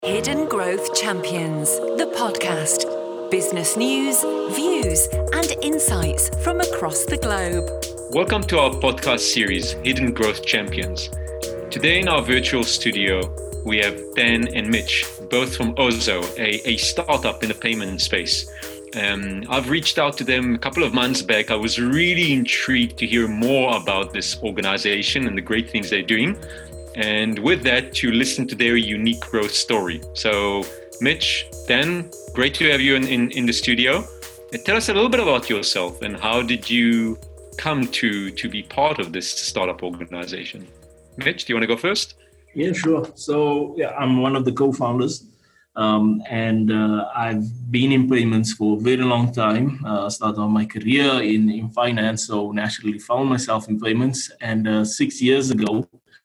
Hidden Growth Champions, the podcast. Business news, views, and insights from across the globe. Welcome to our podcast series, Hidden Growth Champions. Today in our virtual studio, we have Dan and Mitch, both from Ozo, a startup in the payment space. I've reached out to them a couple of months back. I was really intrigued to hear more about this organization and the great things they're doing. And with that, to listen to their unique growth story. So, Mitch, Dan, great to have you in the studio. Tell us a little bit about yourself and how did you come to be part of this startup organization? Mitch, do you want to go first? Yeah, sure. So, I'm one of the co-founders, and I've been in payments for a very long time. Started my career in finance, so naturally found myself in payments. And 6 years ago,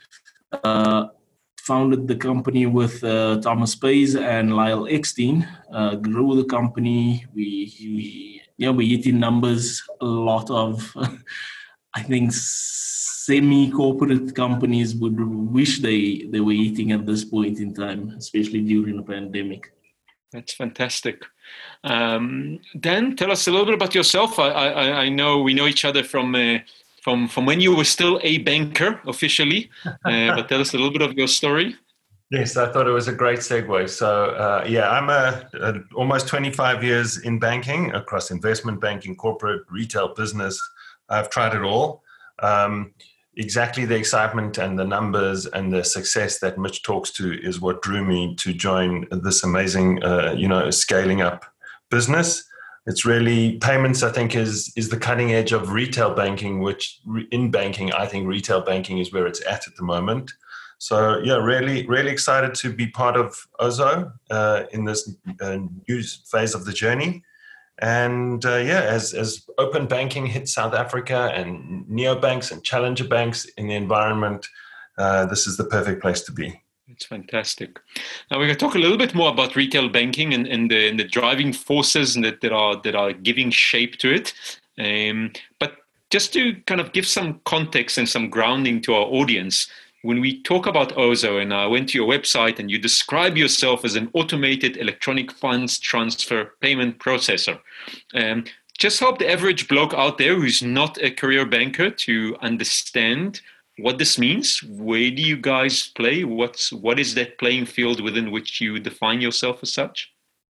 founded the company with Thomas Pays and Lyle Eckstein. Grew the company. We hit in numbers a lot of, I think, semi-corporate companies would wish they were eating at this point in time, especially during the pandemic. That's fantastic. Dan, tell us a little bit about yourself. I know we know each other from when you were still a banker officially, but tell us a little bit of your story. Yes, I thought it was a great segue. So, I'm almost 25 years in banking, across investment banking, corporate, retail, business. I've tried it all. Exactly the excitement and the numbers and the success that Mitch talks to is what drew me to join this amazing, scaling up business. It's really payments, I think, is the cutting edge of retail banking, which in banking, I think retail banking is where it's at the moment. So, really, really excited to be part of Ozo in this new phase of the journey. And as open banking hits South Africa and neobanks and challenger banks in the environment, this is the perfect place to be. It's fantastic. Now we're going to talk a little bit more about retail banking and the driving forces that are giving shape to it. But just to kind of give some context and some grounding to our audience, when we talk about Ozo, and I went to your website and you describe yourself as an automated electronic funds transfer payment processor. Just help the average bloke out there who's not a career banker to understand what this means. Where do you guys play? What is that playing field within which you define yourself as such?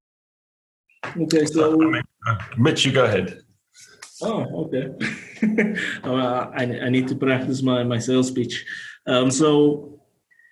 Okay, so Mitch, you go ahead. Oh, okay. I need to practice my sales pitch. So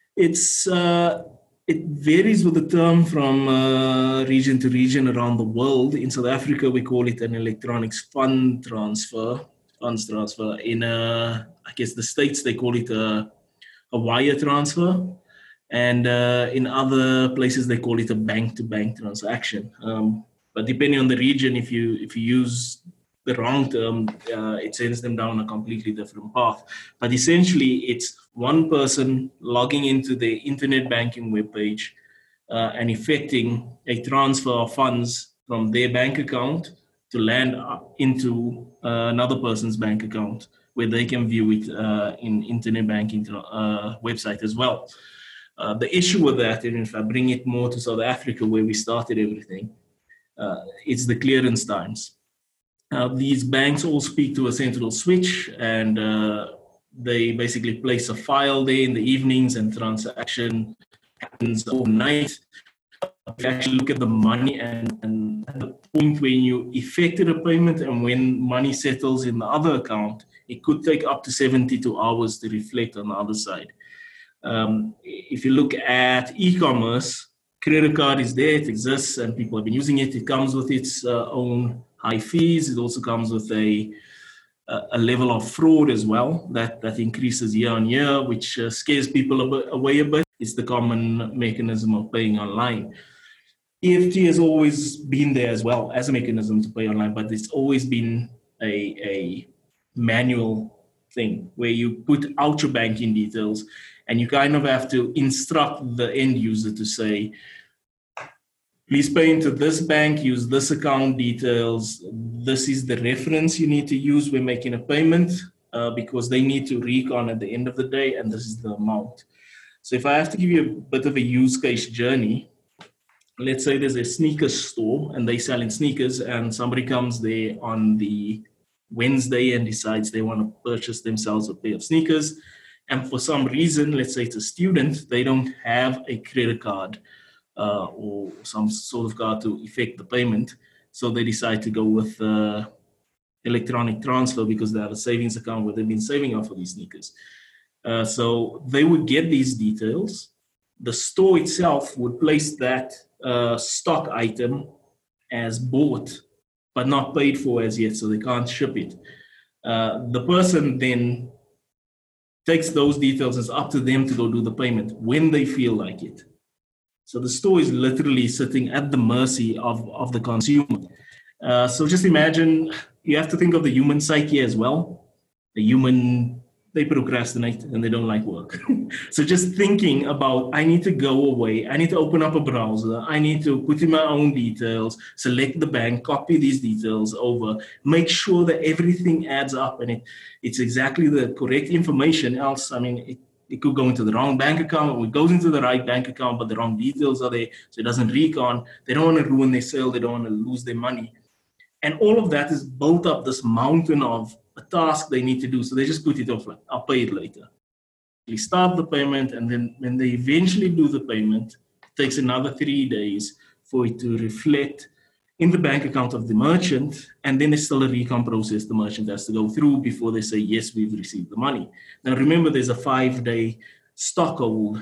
it varies with the term from region to region around the world. In South Africa, we call it an electronics funds transfer. In I guess the States, they call it a wire transfer. And in other places, they call it a bank-to-bank transaction. But depending on the region, if you use the wrong term, it sends them down a completely different path. But essentially, it's one person logging into the internet banking webpage and effecting a transfer of funds from their bank account to land into another person's bank account, where they can view it in internet banking website as well. The issue with that, and if I bring it more to South Africa, where we started everything, it's the clearance times. These banks all speak to a central switch, and they basically place a file there in the evenings, and transaction happens overnight. If you actually look at the money and the point when you effected a payment and when money settles in the other account, it could take up to 72 hours to reflect on the other side. If you look at e-commerce, credit card is there, it exists, and people have been using it. It comes with its own high fees. It also comes with a level of fraud as well that increases year on year, which scares people away a bit. It's the common mechanism of paying online. EFT has always been there as well as a mechanism to pay online, but it's always been a manual thing where you put out your banking details and you kind of have to instruct the end user to say, please pay into this bank, use this account details. This is the reference you need to use when making a payment because they need to recon at the end of the day, and this is the amount. So if I have to give you a bit of a use case journey, let's say there's a sneakers store and they sell in sneakers, and somebody comes there on the Wednesday and decides they want to purchase themselves a pair of sneakers. And for some reason, let's say it's a student, they don't have a credit card or some sort of card to effect the payment. So they decide to go with electronic transfer because they have a savings account where they've been saving up for these sneakers. So they would get these details. The store itself would place that stock item as bought, but not paid for as yet, so they can't ship it. The person then takes those details. It's up to them to go do the payment when they feel like it. So the store is literally sitting at the mercy of the consumer. So just imagine, you have to think of the human psyche as well. They procrastinate and they don't like work. So just thinking about, I need to go away, I need to open up a browser, I need to put in my own details, select the bank, copy these details over, make sure that everything adds up and it's exactly the correct information. Else, I mean, it could go into the wrong bank account, or it goes into the right bank account, but the wrong details are there, so it doesn't recon. They don't want to ruin their sale, they don't want to lose their money. And all of that is built up this mountain of a task they need to do. So they just put it off, like, I'll pay it later. They start the payment, and then when they eventually do the payment, it takes another 3 days for it to reflect in the bank account of the merchant, and then there's still a recon process the merchant has to go through before they say, yes, we've received the money. Now, remember, there's a 5-day stock hold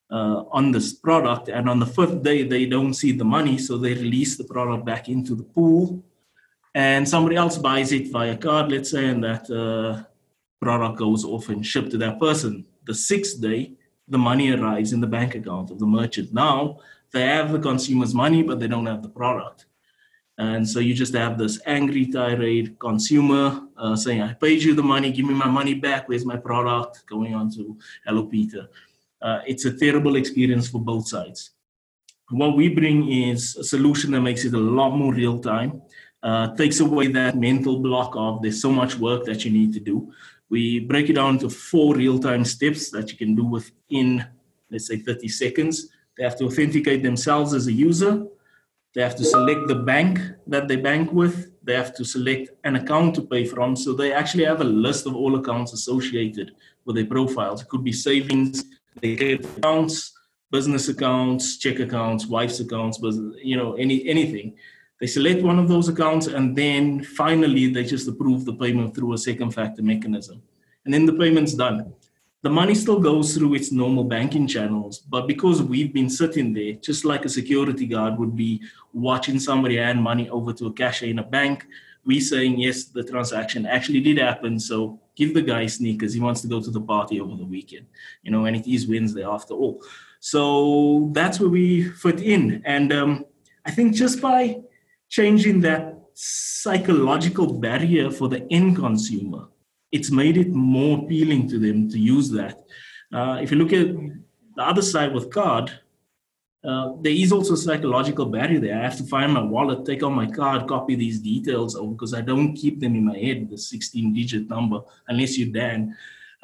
on this product, and on the 5th day, they don't see the money, so they release the product back into the pool, and somebody else buys it via card, let's say, and that product goes off and shipped to that person. The 6th day, the money arrives in the bank account of the merchant. Now, they have the consumer's money, but they don't have the product. And so you just have this angry, tirade consumer saying, I paid you the money, give me my money back, where's my product? Going on to Hello Peter. It's a terrible experience for both sides. What we bring is a solution that makes it a lot more real time. Takes away that mental block of there's so much work that you need to do. We break it down to 4 real-time steps that you can do within, let's say, 30 seconds. They have to authenticate themselves as a user. They have to select the bank that they bank with. They have to select an account to pay from. So they actually have a list of all accounts associated with their profiles. It could be savings, their credit accounts, business accounts, check accounts, wife's accounts, anything. They select one of those accounts, and then finally they just approve the payment through a second factor mechanism. And then the payment's done. The money still goes through its normal banking channels, but because we've been sitting there, just like a security guard would be watching somebody hand money over to a cashier in a bank, we saying, yes, the transaction actually did happen, so give the guy sneakers. He wants to go to the party over the weekend, and it is Wednesday after all. So that's where we fit in. And I think just by changing that psychological barrier for the end consumer, it's made it more appealing to them to use that. If you look at the other side with card, there is also a psychological barrier there. I have to find my wallet, take out my card, copy these details over, because I don't keep them in my head, the 16-digit number, unless you're Dan.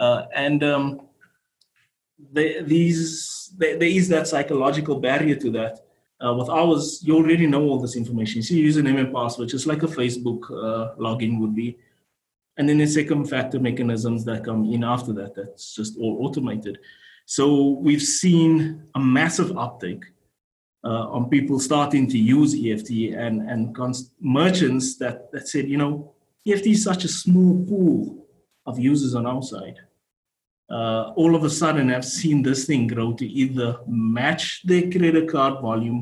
There is that psychological barrier to that. With ours, you already know all this information. So you username and password, just like a Facebook login would be. And then the second factor mechanisms that come in after that, that's just all automated. So we've seen a massive uptake on people starting to use EFT and merchants that said, EFT is such a small pool of users on our side. All of a sudden, I've seen this thing grow to either match their credit card volume,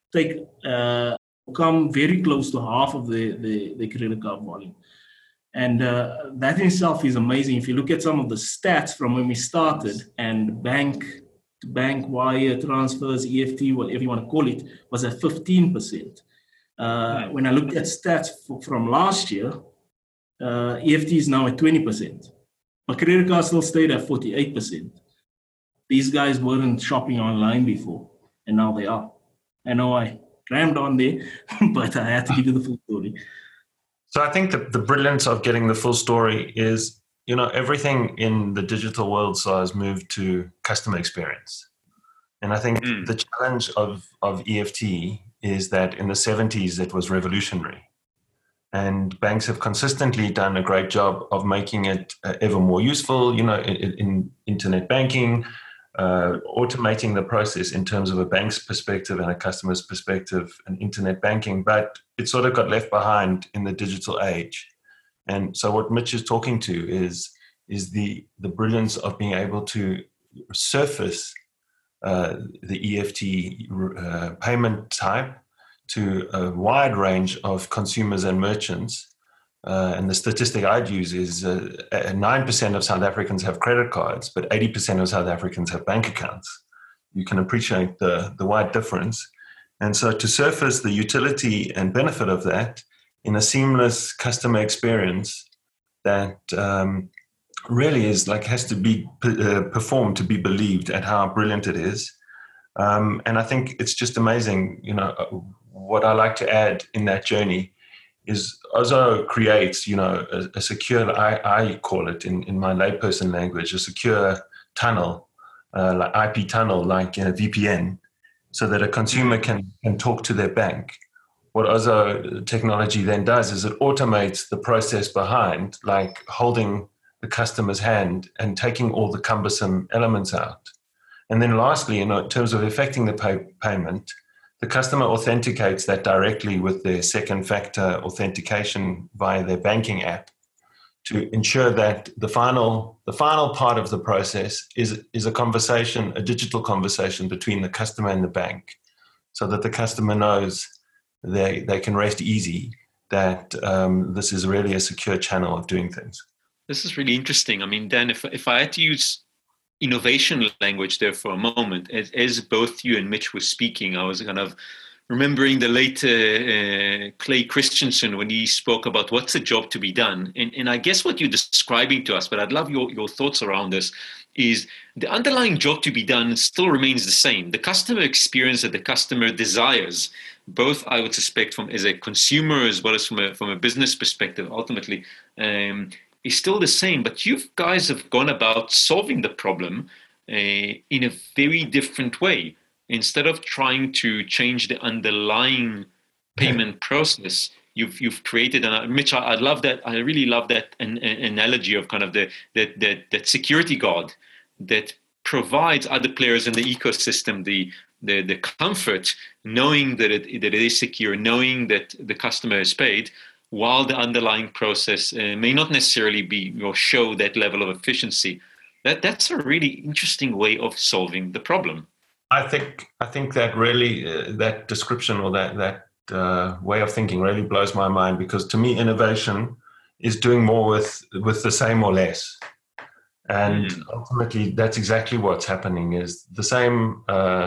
come very close to half of the credit card volume. And that in itself is amazing. If you look at some of the stats from when we started, and bank-to-bank wire transfers, EFT, whatever you want to call it, was at 15%. When I looked at stats from last year, EFT is now at 20%. But credit card still stayed at 48%. These guys weren't shopping online before, and now they are. I know I rammed on there, but I had to give you the full story. So I think the brilliance of getting the full story is, everything in the digital world has moved to customer experience. And I think the challenge of EFT is that in the 70s, it was revolutionary. And banks have consistently done a great job of making it ever more useful, in internet banking, automating the process in terms of a bank's perspective and a customer's perspective and internet banking. But it sort of got left behind in the digital age. And so what Mitch is talking to is the brilliance of being able to surface the EFT payment type to a wide range of consumers and merchants. And the statistic I'd use is 9% of South Africans have credit cards, but 80% of South Africans have bank accounts. You can appreciate the wide difference. And so to surface the utility and benefit of that in a seamless customer experience that really is has to be performed to be believed at how brilliant it is. And I think it's just amazing, what I like to add in that journey is Ozo creates, a secure, I call it in my layperson language, a secure tunnel, like IP tunnel, like in a VPN, so that a consumer can talk to their bank. What Ozo technology then does is it automates the process behind, like holding the customer's hand and taking all the cumbersome elements out. And then lastly, in terms of effecting the payment, the customer authenticates that directly with their second factor authentication via their banking app to ensure that the final part of the process is a conversation, a digital conversation between the customer and the bank, so that the customer knows they can rest easy that this is really a secure channel of doing things. This is really interesting. I mean, Dan, if I had to use innovation language there for a moment, as both you and Mitch were speaking, I was kind of remembering the late Clay Christensen when he spoke about what's the job to be done. And I guess what you're describing to us, but I'd love your thoughts around this, is the underlying job to be done still remains the same. The customer experience that the customer desires, both I would suspect from as a consumer as well as from a business perspective, ultimately, is still the same, but you guys have gone about solving the problem in a very different way. Instead of trying to change the underlying payment process, you've created, and Mitch, I love that. I really love that an analogy of kind of that security guard that provides other players in the ecosystem the comfort, knowing that it is secure, knowing that the customer is paid, while the underlying process may not necessarily be or show that level of efficiency. That's a really interesting way of solving the problem. I think that really that description or that way of thinking really blows my mind, because to me innovation is doing more with the same or less, and ultimately that's exactly what's happening. Is the same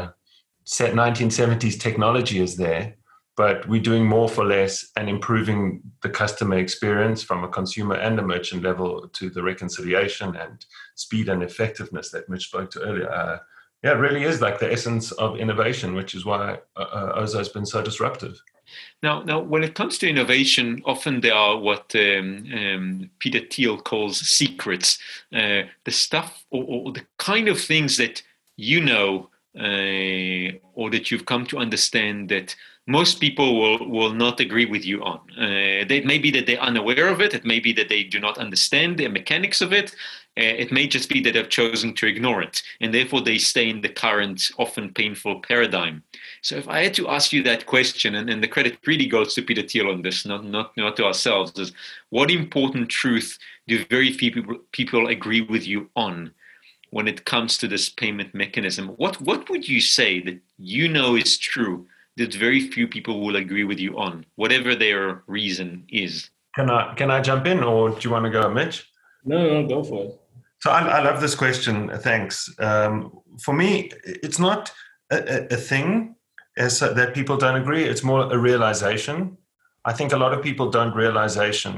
1970s technology is there, but we're doing more for less and improving the customer experience from a consumer and a merchant level to the reconciliation and speed and effectiveness that Mitch spoke to earlier. It really is like the essence of innovation, which is why Ozo has been so disruptive. Now, when it comes to innovation, often there are what Peter Thiel calls secrets, the stuff or the kind of things that you know or that you've come to understand that most people will not agree with you on. It may be that they're unaware of it. It may be that they do not understand the mechanics of it. It may just be that they've chosen to ignore it, and therefore they stay in the current, often painful paradigm. So if I had to ask you that question, and the credit really goes to Peter Thiel on this, not to ourselves, is what important truth do very few people agree with you on when it comes to this payment mechanism? What would you say that you know is true that very few people will agree with you on, whatever their reason is? Can I jump in, or do you want to go, Mitch? No, go for it. So I love this question. Thanks. For me, it's not a thing that people don't agree. It's more a realization. I think a lot of people don't realize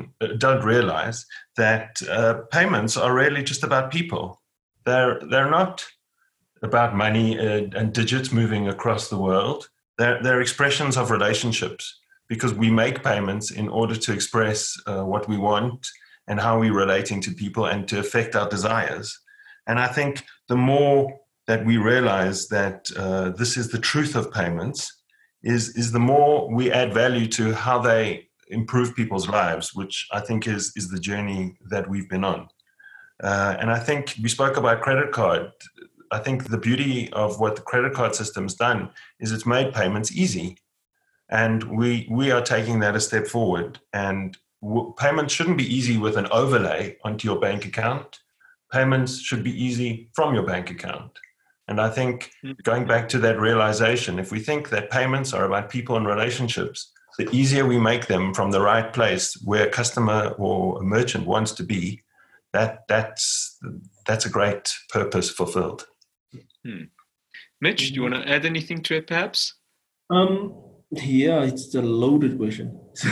that payments are really just about people. They're not about money and digits moving across the world. They're expressions of relationships, because we make payments in order to express what we want and how we're relating to people and to affect our desires. And I think the more that we realize that this is the truth of payments is the more we add value to how they improve people's lives, which I think is the journey that we've been on. And I think we spoke about credit card. I think the beauty of what the credit card system's done is it's made payments easy. And we are taking that a step forward. And payments shouldn't be easy with an overlay onto your bank account. Payments should be easy from your bank account. And I think going back to that realization, if we think that payments are about people and relationships, the easier we make them from the right place where a customer or a merchant wants to be, that's a great purpose fulfilled. Mitch, do you want to add anything to it, perhaps? Yeah, it's a loaded question. So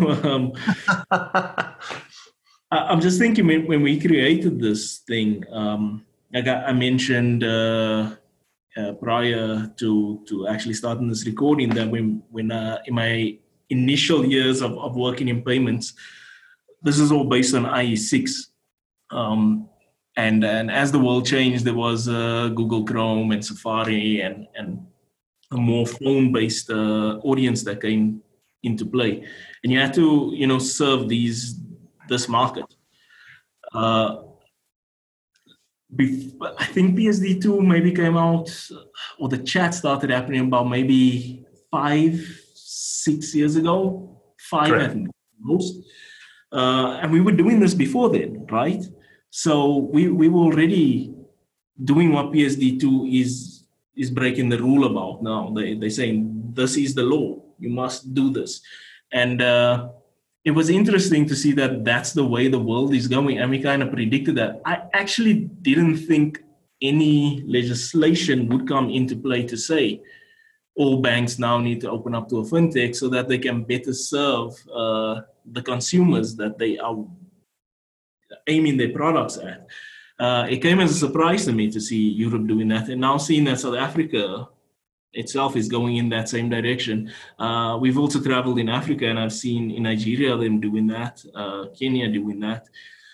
I'm just thinking when we created this thing, like I mentioned prior to actually starting this recording, that when in my initial years of working in payments, this is all based on IE6. And as the world changed, there was Google Chrome and Safari and a more phone-based audience that came into play, and you had to serve this market. I think PSD2 maybe came out, or the chat started happening about maybe 5-6 years ago, I think most. And we were doing this before then, right? So we were already doing what PSD2 is breaking the rule about now. They're saying this is the law. You must do this. And it was interesting to see that that's the way the world is going. And we kind of predicted that. I actually didn't think any legislation would come into play to say all banks now need to open up to a fintech so that they can better serve the consumers that they are aiming their products at. It came as a surprise to me to see Europe doing that, and now seeing that South Africa itself is going in that same direction. We've also traveled in Africa, and I've seen in Nigeria them doing that, Kenya doing that.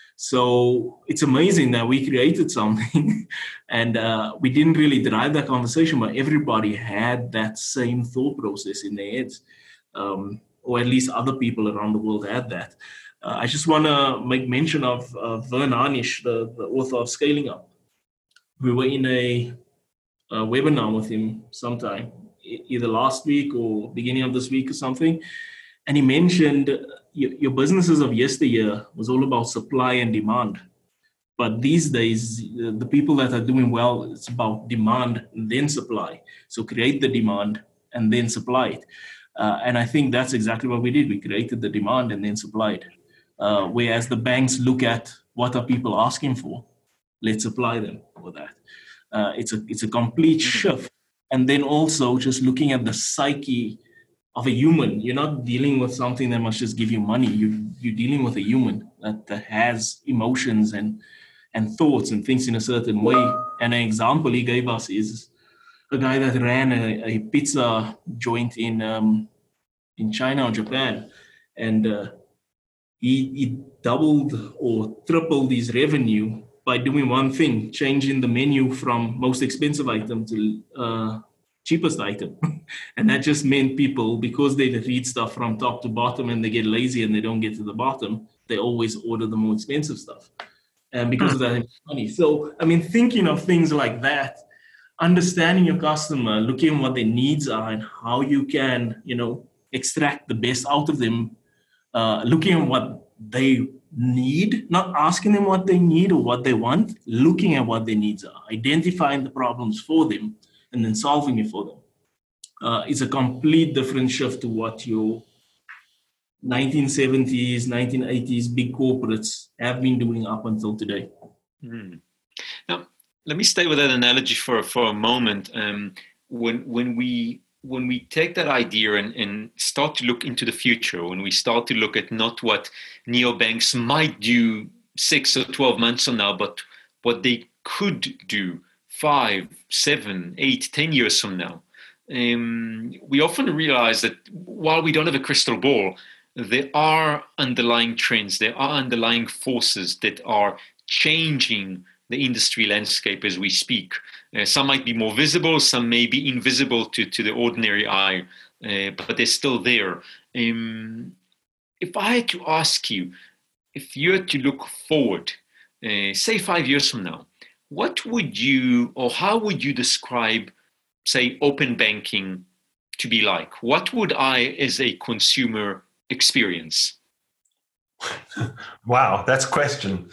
So it's amazing that we created something and we didn't really drive that conversation, but everybody had that same thought process in their heads, or at least other people around the world had that. I just want to make mention of Vern Harnish, the author of Scaling Up. We were in a webinar with him sometime, either last week or beginning of this week or something. And he mentioned your businesses of yesteryear was all about supply and demand. But these days, the people that are doing well, it's about demand and then supply. So create the demand and then supply it. And I think that's exactly what we did. We created the demand and then supplied. Whereas the banks look at what are people asking for, let's supply them for that. It's a complete shift. And then also just looking at the psyche of a human. You're not dealing with something that must just give you money. You're dealing with a human that has emotions and thoughts and thinks in a certain way. And an example he gave us is a guy that ran a pizza joint in China or Japan. And he doubled or tripled his revenue by doing one thing, changing the menu from most expensive item to cheapest item. And that just meant people, because they read stuff from top to bottom and they get lazy and they don't get to the bottom, they always order the more expensive stuff. And because of that, it's money. So, I mean, thinking of things like that, understanding your customer, looking at what their needs are and how you can, extract the best out of them, looking at what they need, not asking them what they need or what they want, looking at what their needs are, identifying the problems for them, and then solving it for them. It's a complete different shift to what your 1970s, 1980s big corporates have been doing up until today. Now, let me stay with that analogy for a moment. When we take that idea and start to look into the future, when we start to look at not what neobanks might do 6 or 12 months from now, but what they could do 5, 7, 8, 10 years from now, we often realize that while we don't have a crystal ball, there are underlying trends, there are underlying forces that are changing the industry landscape as we speak. Some might be more visible, some may be invisible to the ordinary eye, but they're still there. If I had to ask you, if you had to look forward, say 5 years from now, what would you, or how would you describe, say, open banking to be like? What would I, as a consumer, experience? Wow, that's a question.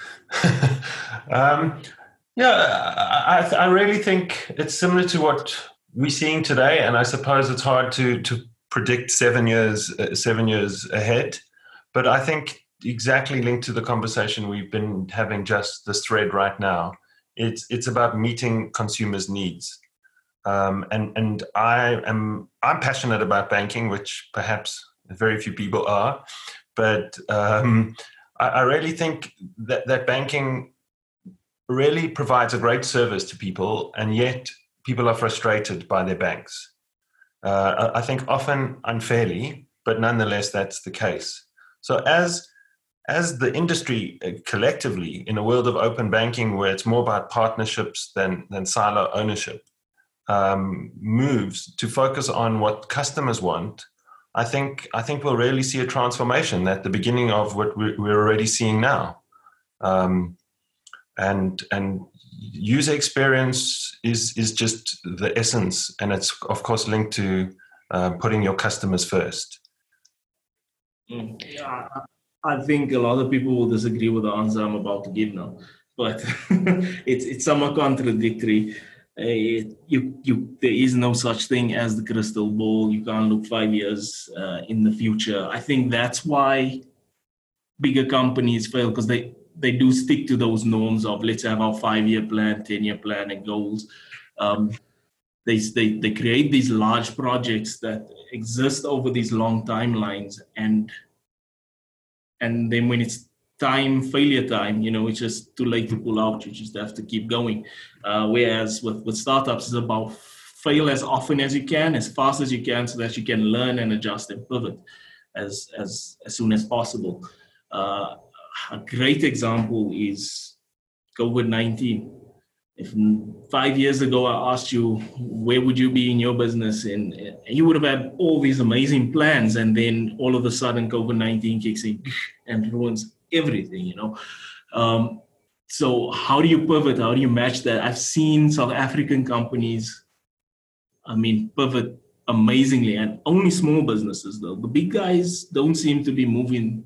I really think it's similar to what we're seeing today, and I suppose it's hard to predict 7 years ahead. But I think exactly linked to the conversation we've been having just this thread right now, it's about meeting consumers' needs. And I'm passionate about banking, which perhaps very few people are, but I really think that banking really provides a great service to people, and yet people are frustrated by their banks. I think often unfairly, but nonetheless that's the case. So as the industry collectively, in a world of open banking where it's more about partnerships than silo ownership, moves to focus on what customers want, I think we'll really see a transformation at the beginning of what we're already seeing now. And user experience is just the essence, and it's of course linked to putting your customers first. Yeah, I think a lot of people will disagree with the answer I'm about to give now, but it's somewhat contradictory. There is no such thing as the crystal ball. You can't look 5 years in the future. I think that's why bigger companies fail, because they do stick to those norms of let's have our 5-year plan, 10-year plan, and goals. They create these large projects that exist over these long timelines, and then when it's failure time, it's just too late to pull out. You just have to keep going. Whereas with startups, it's about fail as often as you can, as fast as you can, so that you can learn and adjust and pivot as soon as possible. A great example is COVID-19. If 5 years ago I asked you, where would you be in your business? And you would have had all these amazing plans, and then all of a sudden COVID-19 kicks in and ruins everything, So how do you pivot? How do you match that? I've seen South African companies, pivot amazingly, and only small businesses though. The big guys don't seem to be moving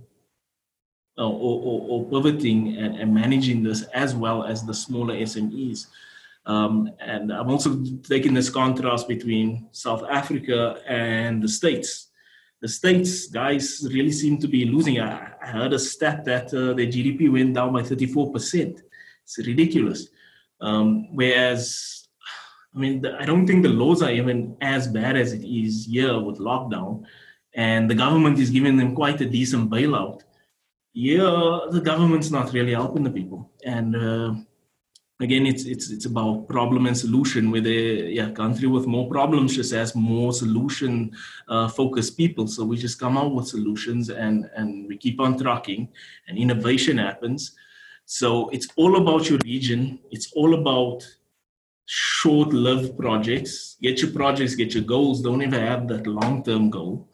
or pivoting and managing this as well as the smaller SMEs. And I'm also taking this contrast between South Africa and the States. The States guys really seem to be losing. I heard a stat that their GDP went down by 34%. It's ridiculous. Whereas, I don't think the laws are even as bad as it is here with lockdown. And the government is giving them quite a decent bailout. Yeah, the government's not really helping the people. And again, it's about problem and solution, where a country with more problems just has more solution focused people. So we just come out with solutions and we keep on trucking, and innovation happens. So it's all about your region. It's all about short-lived projects. Get your projects, get your goals. Don't ever have that long-term goal.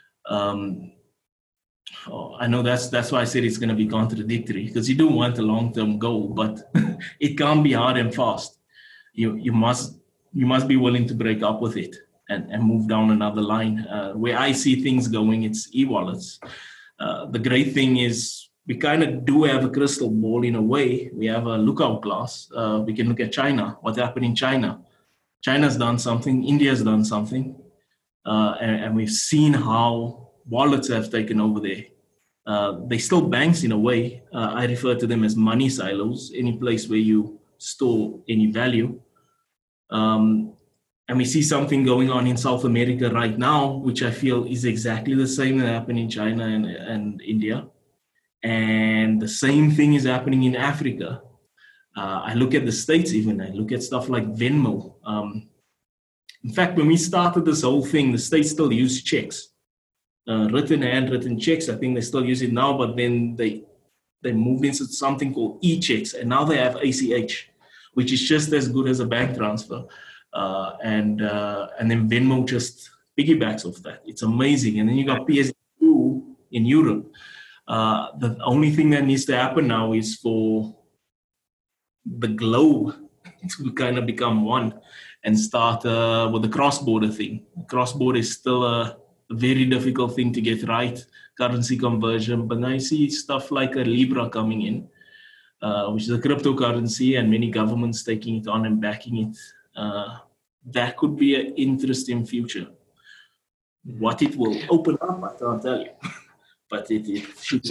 I know that's why I said it's going to be contradictory, because you do want a long-term goal, but it can't be hard and fast. You must be willing to break up with it and move down another line. Where I see things going, it's e-wallets. The great thing is we kind of do have a crystal ball in a way. We have a lookout glass. We can look at China, what happened in China. China's done something, India's done something, and we've seen how wallets have taken over there. They still banks in a way. I refer to them as money silos, any place where you store any value. And we see something going on in South America right now, which I feel is exactly the same that happened in China and India. And the same thing is happening in Africa. I look at the States even. I look at stuff like Venmo. In fact, when we started this whole thing, the States still use checks. Handwritten checks. I think they still use it now, but then they moved into something called e-checks, and now they have ACH, which is just as good as a bank transfer. And then Venmo just piggybacks off that. It's amazing. And then you got PSD2 in Europe. The only thing that needs to happen now is for the globe to kind of become one and start with the cross-border thing. Cross-border is still a very difficult thing to get right, currency conversion. But now you see stuff like a Libra coming in, which is a cryptocurrency, and many governments taking it on and backing it. That could be an interesting future. What it will open up, I can't tell you. But it should.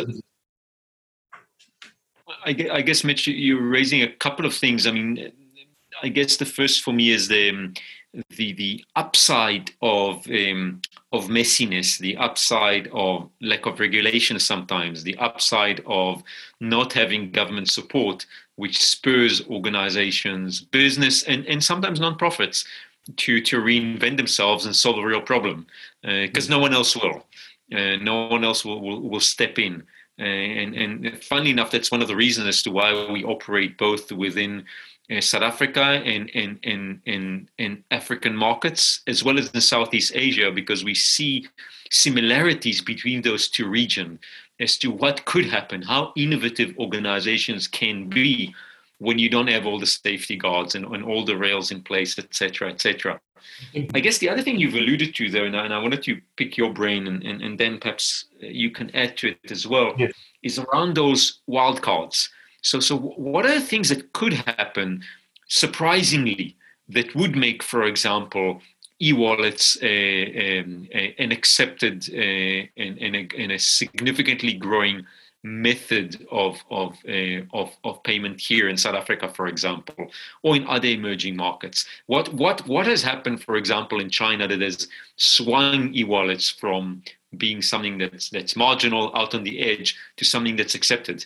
I guess, Mitch, you're raising a couple of things. I mean, I guess the first for me is the upside of messiness, the upside of lack of regulation sometimes, the upside of not having government support, which spurs organizations, business, and sometimes nonprofits to reinvent themselves and solve a real problem, because no one else will. No one else will step in. And funnily enough, that's one of the reasons as to why we operate both within South Africa and African markets, as well as in Southeast Asia, because we see similarities between those two regions as to what could happen, how innovative organizations can be when you don't have all the safety guards and all the rails in place, et cetera, et cetera. I guess the other thing you've alluded to there, and I wanted to pick your brain, and then perhaps you can add to it as well, yes, is around those wildcards. So what are the things that could happen, surprisingly, that would make, for example, e-wallets an accepted and a significantly growing method of payment here in South Africa, for example, or in other emerging markets? What has happened, for example, in China, that has swung e-wallets from being something that's marginal, out on the edge, to something that's accepted?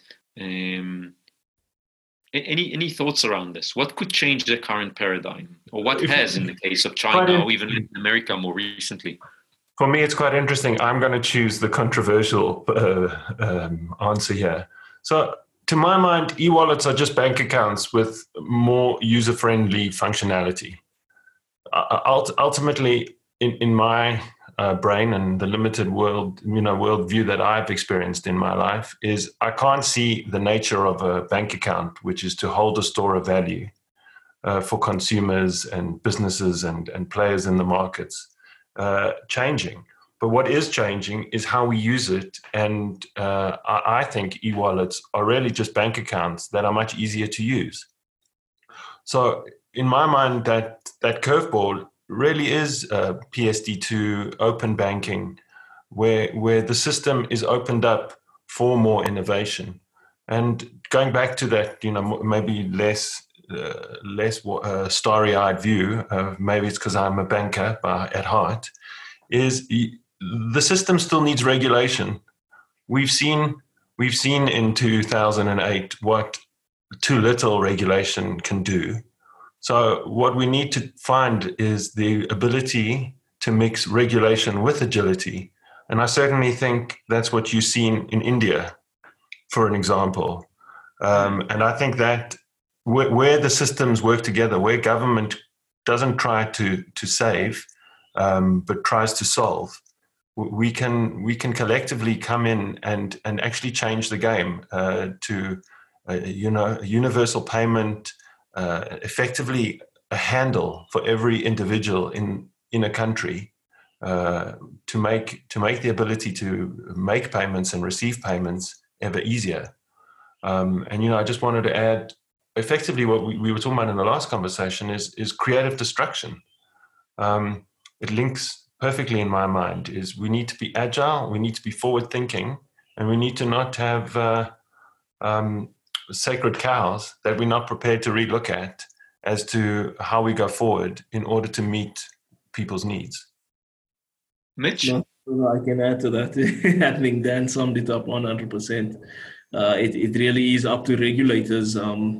Any thoughts around this? What could change the current paradigm, or what has in the case of China, or even in America more recently? For me, it's quite interesting. I'm going to choose the controversial answer here. So, to my mind, e-wallets are just bank accounts with more user-friendly functionality. Ultimately, in my brain and the limited worldview that I've experienced in my life, is I can't see the nature of a bank account, which is to hold a store of value for consumers and businesses and players in the markets, changing. But what is changing is how we use it. And I think e-wallets are really just bank accounts that are much easier to use. So in my mind, that curveball really is PSD2 open banking, where the system is opened up for more innovation. And going back to that, maybe less starry-eyed view, maybe it's because I'm a banker at heart, is the system still needs regulation. We've seen in 2008 what too little regulation can do. So what we need to find is the ability to mix regulation with agility. And I certainly think that's what you've seen in India, for an example. And I think that where the systems work together, where government doesn't try to save, but tries to solve, we can collectively come in and actually change the game to universal payment, effectively a handle for every individual in a country, to make the ability to make payments and receive payments ever easier. And I just wanted to add, effectively, what we were talking about in the last conversation is creative destruction. It links perfectly in my mind. Is we need to be agile, we need to be forward thinking, and we need to not have sacred cows that we're not prepared to relook at as to how we go forward in order to meet people's needs. Mitch? I can add to that. I think Dan summed it up 100%. It really is up to regulators.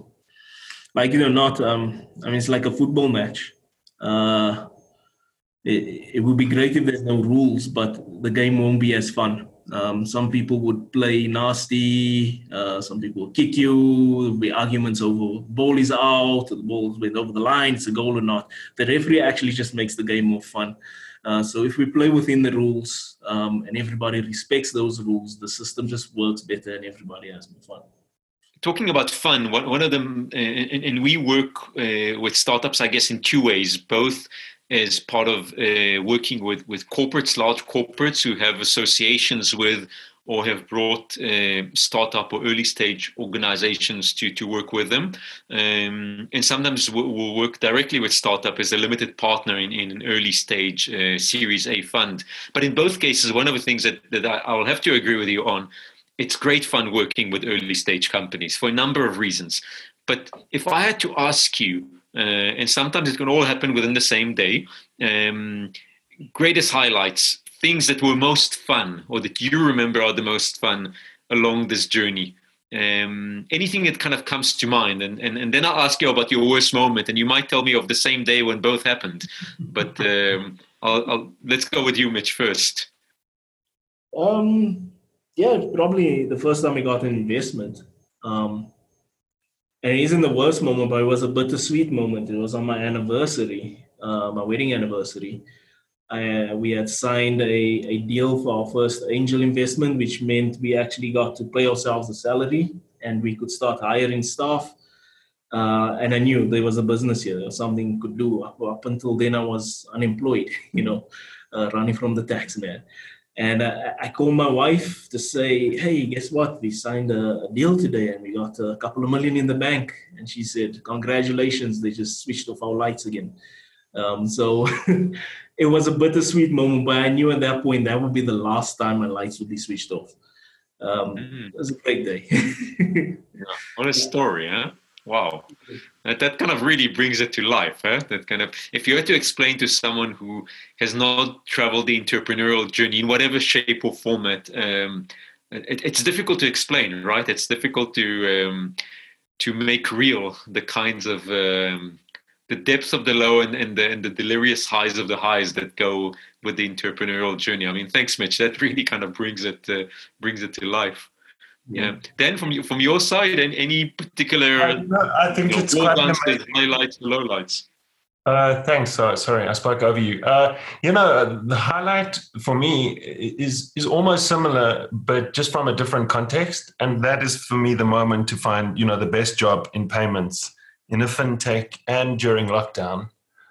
It's like a football match. It would be great if there's no rules, but the game won't be as fun. Some people would play nasty. Some people would kick you. There'll be arguments over ball is out, the ball went over the line, it's a goal or not. The referee actually just makes the game more fun. So if we play within the rules and everybody respects those rules, the system just works better and everybody has more fun. Talking about fun, one of them, and we work with startups, I guess, in two ways, both as part of working with corporates, large corporates who have associations with or have brought startup or early stage organizations to work with them. And sometimes we'll work directly with startup as a limited partner in an early stage Series A fund. But in both cases, one of the things that I'll have to agree with you on, it's great fun working with early stage companies for a number of reasons. But if I had to ask you, and sometimes it can all happen within the same day, greatest highlights, things that were most fun or that you remember are the most fun along this journey, anything that kind of comes to mind, and then I'll ask you about your worst moment, and you might tell me of the same day when both happened. But let's go with you, Mitch, first. Yeah, probably the first time I got an investment. And it isn't the worst moment, but it was a bittersweet moment. It was on my anniversary, my wedding anniversary. We had signed a deal for our first angel investment, which meant we actually got to pay ourselves a salary and we could start hiring staff. And I knew there was a business here, there was something we could do. Up until then, I was unemployed, running from the tax man. And I called my wife to say, hey, guess what? We signed a deal today and we got a couple of million in the bank. And she said, congratulations, they just switched off our lights again. So it was a bittersweet moment, but I knew at that point that would be the last time my lights would be switched off. It was a great day. Yeah, what a story, huh? Wow. That kind of really brings it to life, huh? That kind of, if you had to explain to someone who has not traveled the entrepreneurial journey in whatever shape or format, it's difficult to explain, right? It's difficult to make real the kinds of the depths of the low and the delirious highs of the highs that go with the entrepreneurial journey. I mean, thanks, Mitch. That really kind of brings it to life. Yeah. Then from your side, any particular I think it's quite amazing. Highlights, lowlights. Thanks. Sorry, I spoke over you. The highlight for me is almost similar, but just from a different context. And that is for me the moment to find, the best job in payments in a fintech and during lockdown,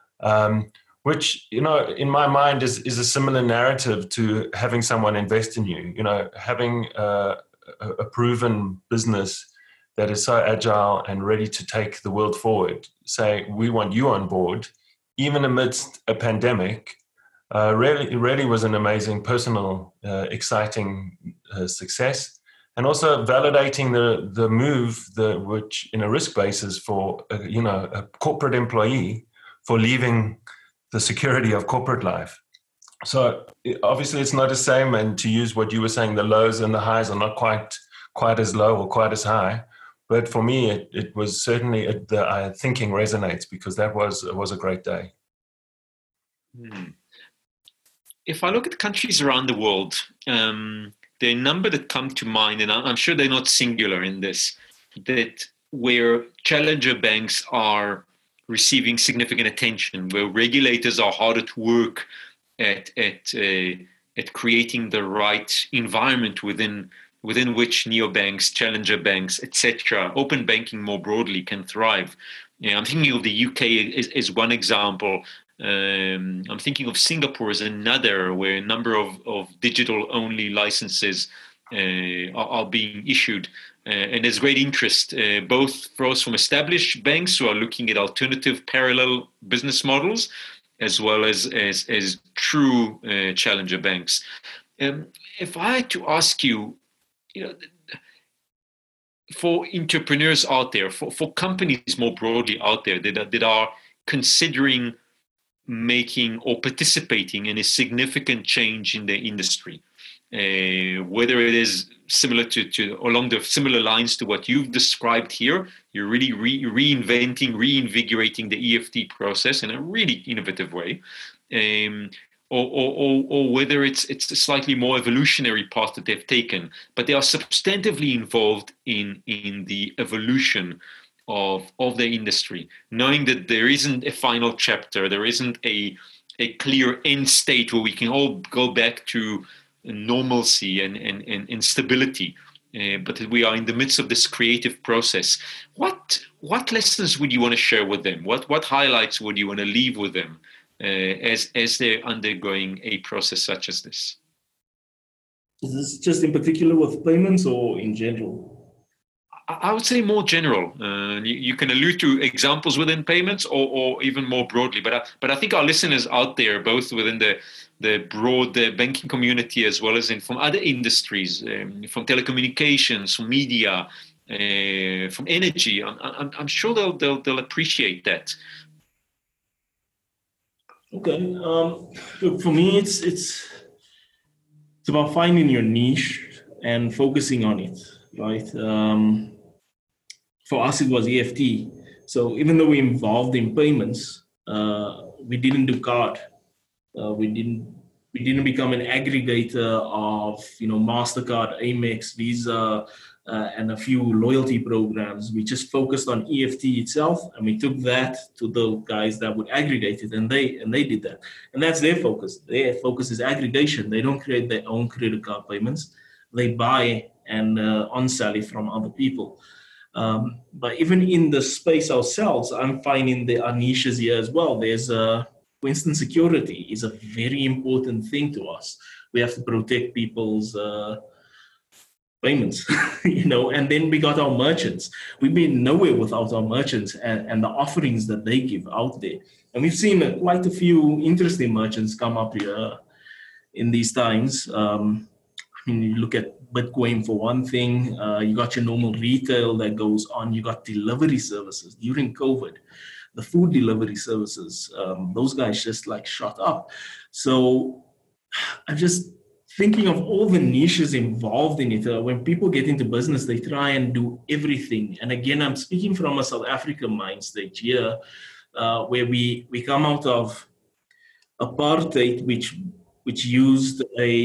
which, in my mind is a similar narrative to having someone invest in you, having a proven business that is so agile and ready to take the world forward, say, we want you on board, even amidst a pandemic, really was an amazing personal, exciting success. And also validating the move, which in a risk basis for, a corporate employee for leaving the security of corporate life. So obviously it's not the same, and to use what you were saying, the lows and the highs are not quite as low or quite as high. But for me, it was certainly the thinking resonates because that was a great day. If I look at countries around the world, there are a number that come to mind, and I'm sure they're not singular in this, that where challenger banks are receiving significant attention, where regulators are hard at work at creating the right environment within which neobanks, challenger banks, etc., open banking more broadly can thrive. I'm thinking of the UK as one example. I'm thinking of Singapore as another, where a number of digital-only licenses are being issued. And there's great interest, both for us from established banks who are looking at alternative parallel business models, as well as true challenger banks. If I had to ask you, for entrepreneurs out there, for companies more broadly out there that are considering making or participating in a significant change in the industry, whether it is similar to along the similar lines to what you've described here, you're really reinvigorating the EFT process in a really innovative way, or whether it's a slightly more evolutionary path that they've taken, but they are substantively involved in the evolution of the industry, knowing that there isn't a final chapter, there isn't a clear end state where we can all go back to normalcy and stability. But we are in the midst of this creative process. What lessons would you want to share with them? What highlights would you want to leave with them as they're undergoing a process such as this? Is this just in particular with payments or in general? I would say more general. You can allude to examples within payments or even more broadly. But I think our listeners out there, both within the broad banking community as well as from other industries, from telecommunications, from media, from energy, I'm sure they'll appreciate that. Okay. Look, for me, it's about finding your niche and focusing on it, right? For us, it was EFT. So even though we're involved in payments, we didn't do card. We didn't become an aggregator of MasterCard, Amex, Visa, and a few loyalty programs. We just focused on EFT itself, and we took that to the guys that would aggregate it, and they did that. And that's their focus. Their focus is aggregation. They don't create their own credit card payments. They buy and on-sell it from other people. But even in the space ourselves, I'm finding there are niches here as well. There's for instance, security is a very important thing to us. We have to protect people's payments, and then we got our merchants. We've been nowhere without our merchants and the offerings that they give out there. And we've seen quite a few interesting merchants come up here in these times. You look at Bitcoin for one thing, you got your normal retail that goes on, you got delivery services during COVID. The food delivery services, those guys just shot up. So I'm just thinking of all the niches involved in it. When people get into business, they try and do everything. And again, I'm speaking from a South African mind state here, where we come out of apartheid, which used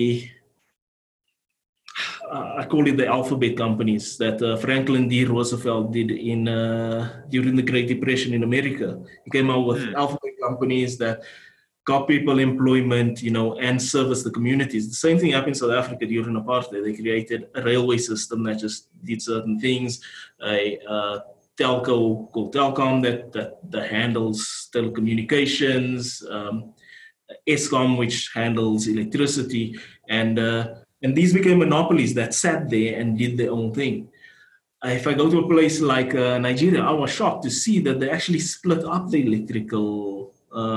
I call it the alphabet companies that Franklin D. Roosevelt did during the Great Depression in America. He came out with alphabet companies that got people employment, and service the communities. The same thing happened in South Africa during apartheid. They created a railway system that just did certain things, a telco called Telkom that handles telecommunications, Eskom, which handles electricity, and these became monopolies that sat there and did their own thing. If I go to a place like Nigeria, I was shocked to see that they actually split up the electrical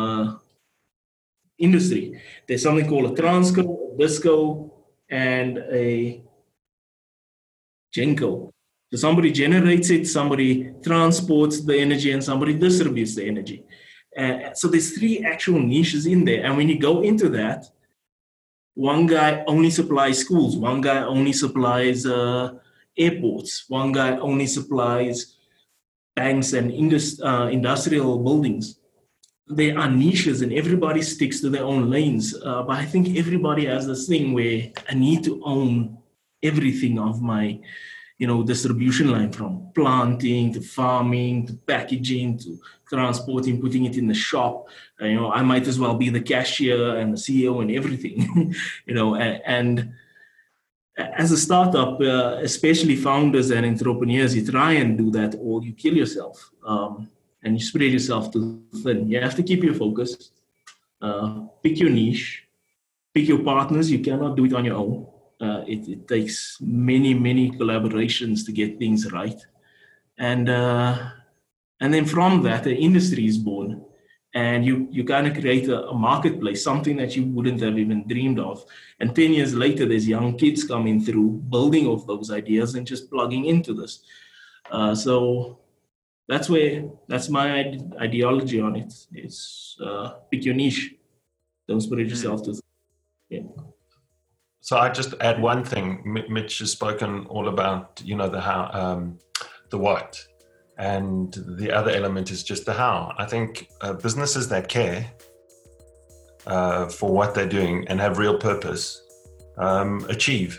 industry. There's something called a Transco, a Disco, and a Genco. So somebody generates it, somebody transports the energy, and somebody distributes the energy. So there's three actual niches in there. And when you go into that, one guy only supplies schools, one guy only supplies airports, one guy only supplies banks and industrial buildings. There are niches and everybody sticks to their own lanes. But I think everybody has this thing where I need to own everything of my distribution line, from planting to farming to packaging to transporting, putting it in the shop. I might as well be the cashier and the CEO and everything. And as a startup, especially founders and entrepreneurs, you try and do that or you kill yourself, and you spread yourself too thin. You have to keep your focus, pick your niche, pick your partners. You cannot do it on your own. It takes many, many collaborations to get things right. And then from that, the industry is born. And you kind of create a marketplace, something that you wouldn't have even dreamed of. And 10 years later, there's young kids coming through, building off those ideas and just plugging into this. So that's my ideology on it. It's pick your niche. Don't spread yourself too thin. Yeah. So I just add one thing. Mitch has spoken all about, the how, the what, and the other element is just the how. I think businesses that care for what they're doing and have real purpose, achieve.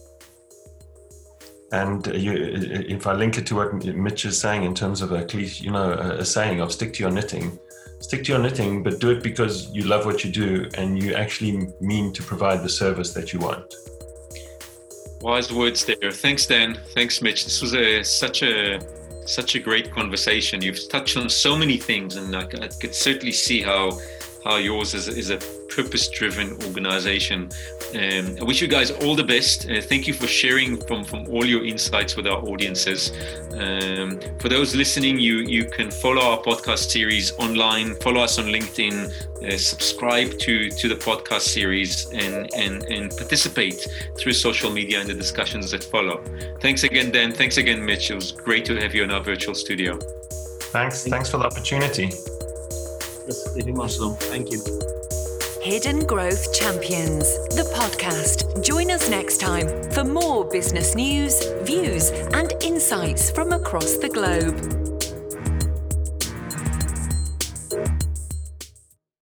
And if I link it to what Mitch is saying in terms of a saying of stick to your knitting, but do it because you love what you do and you actually mean to provide the service that you want. Wise words there. Thanks, Dan. Thanks, Mitch. This was such a great conversation. You've touched on so many things, and I could certainly see how yours is a purpose-driven organization. I wish you guys all the best. Thank you for sharing from all your insights with our audiences. For those listening, you can follow our podcast series online, follow us on LinkedIn, subscribe to the podcast series, and participate through social media in the discussions that follow. Thanks again, Dan. Thanks again, Mitch. It was great to have you in our virtual studio. Thanks for the opportunity. Yes, very much so. Thank you. Hidden Growth Champions, the podcast. Join us next time for more business news, views, and insights from across the globe.